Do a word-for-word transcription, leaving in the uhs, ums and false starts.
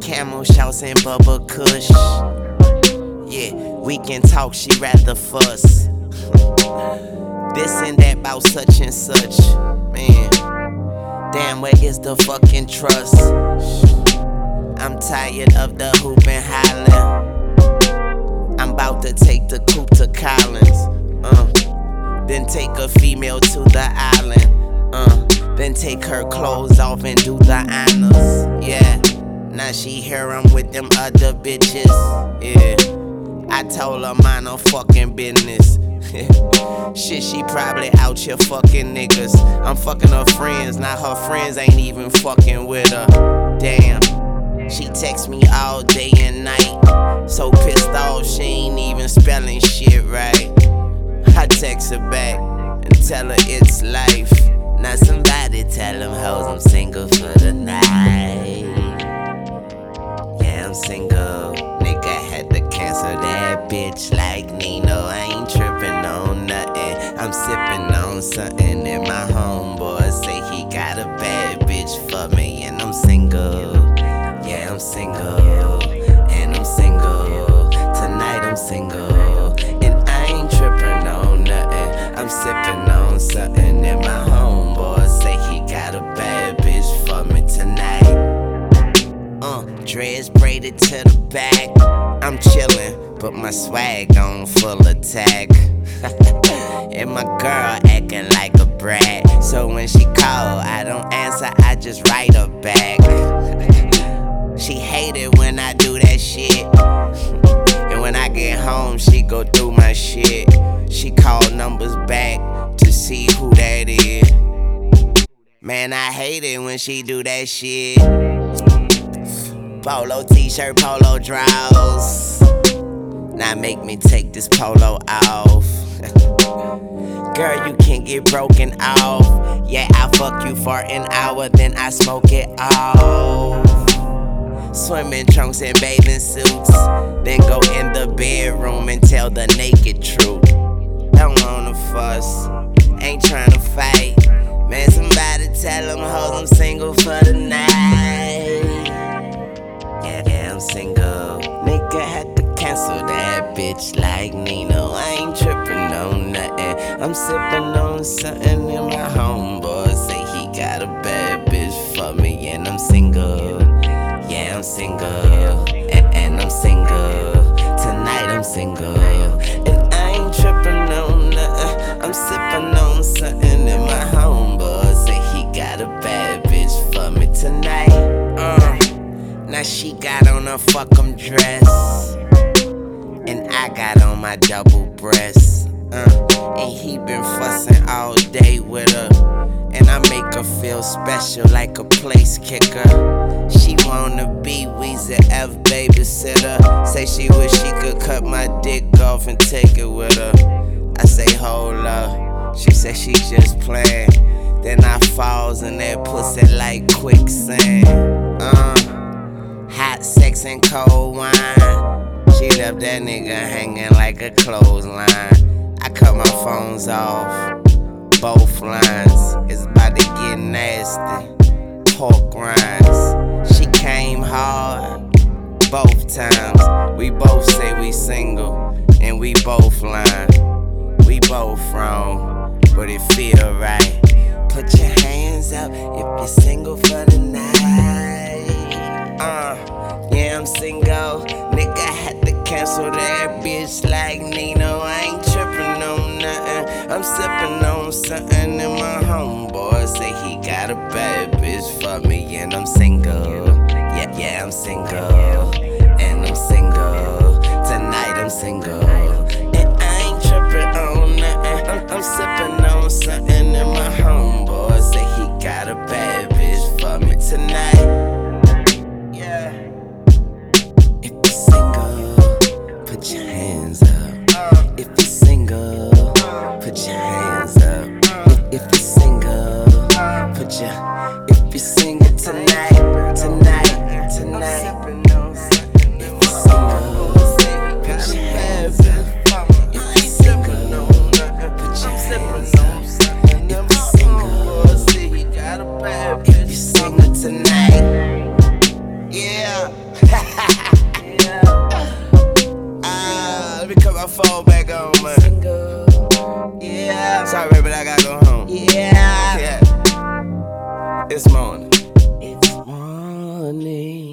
camel shouts and bubba kush. Yeah, we can talk, she rather fuss. This and that about such and such. Man, damn, where is the fucking trust? I'm tired of the hoop and hollering. I'm about to take the coupe to Collins. Uh, then take a female to the island. Uh, then take her clothes off and do the honors. Yeah, now she here, I'm with them other bitches. Yeah, I told her mind her fucking business. Shit, she probably out here fucking niggas. I'm fucking her friends, now her friends ain't even fucking with her. Damn, she texts me all day and night. So pissed off, she ain't even spelling shit right. I text her back and tell her it's life. Now somebody tell them hoes I'm single for the night. Yeah, I'm single. Nigga had to cancel that bitch like Nino. I ain't tripping on nothing. I'm sipping on something and my homeboy say he got a bad bitch for me. And I'm single. Yeah, I'm single. And I'm single. Tonight I'm single. And I ain't tripping on nothing. I'm sipping on something and my homeboy say he got a bad bitch for me tonight. Uh, dreads braided to the back. I'm chillin', but my swag on full attack. And my girl acting like a brat. So when she call, I don't answer, I just write her back. She hate it when I do that shit. And when I get home, she go through my shit. She call numbers back to see who that is. Man, I hate it when she do that shit. Polo t-shirt, polo drawers. Now make me take this polo off. Girl, you can't get broken off. Yeah, I fuck you for an hour, then I smoke it off. Swimming trunks and bathing suits. Then go in the bedroom and tell the naked truth. Don't wanna fuss, ain't tryna fight. Man, somebody tell them hoes I'm single for the night. Yeah, yeah, I'm single. Nigga had to cancel that bitch like Nino. I ain't trippin' on nothing. I'm sippin' on something and my homeboy say he got a bad bitch for me. And I'm single. Yeah, I'm single. And, and I'm single. Tonight I'm single. And I ain't trippin' on nothing. I'm sippin' on something and my homeboy say he got a bad bitch for me tonight. Uh, now she got on a fuck 'em dress. And I got on my double breast. Uh, and he been fussin' all day with her. And I make her feel special like a place kicker. She wanna be Weezy F babysitter. Say she wish she could cut my dick off and take it with her. I say hold up, she say she just playin'. Then I falls in that pussy like quicksand. Uh, hot sex and cold wine. She left that nigga hanging like a clothesline. I cut my phones off, both lines. It's about to get nasty. Pork rinds. She came hard, both times. We both say we single, and we both lying. We both wrong, but it feel right. Put your hands up if you're single for the night. Uh, yeah, I'm single. Nigga had to cancel that bitch like Nino. I ain't trippin' on nothing. I'm sippin' on something and my homeboy say he got a bad bitch for me. And I'm single. Yeah, yeah, I'm single. And I'm single. Tonight I'm single. And I ain't trippin' on nothing. I'm, I'm sippin' on something and my homeboy say he got a bad bitch for me tonight. Yeah. If you're single, put your hands up. If you're single, put your hands up. If, if you're single, put your. If you're single tonight, tonight, tonight. If you're single, put your hands up. my phone back on, man. Single. Yeah. Sorry, baby, I gotta go home. Yeah. Yeah. It's morning. It's morning.